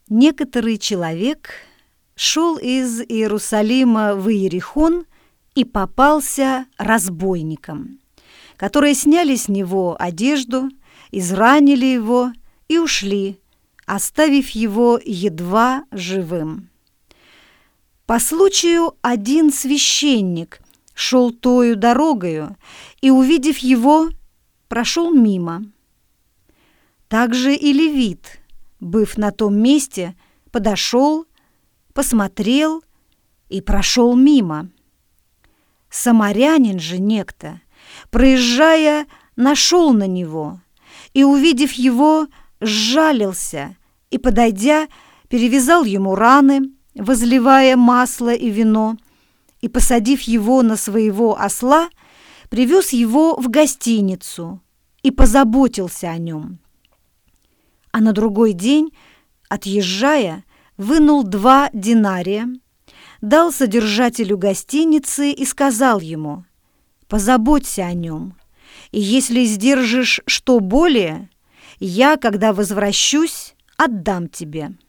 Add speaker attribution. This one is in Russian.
Speaker 1: Некоторый человек шел из Иерусалима в Иерихон и попался разбойникам, которые сняли с него одежду, изранили его и ушли, оставив его едва живым. По случаю один священник шел тою дорогою и, увидев его, прошел мимо. Также и левит, быв на том месте, подошел, посмотрел и прошел мимо. Самарянин же некто, проезжая, нашел на него и, увидев его, сжалился и, подойдя, перевязал ему раны, возливая масло и вино, и, посадив его на своего осла, привез его в гостиницу и позаботился о нем. А на другой день, отъезжая, вынул 2 динария, дал содержателю гостиницы и сказал ему: «Позаботься о нем, и если сдержишь что более, я, когда возвращусь, отдам тебе».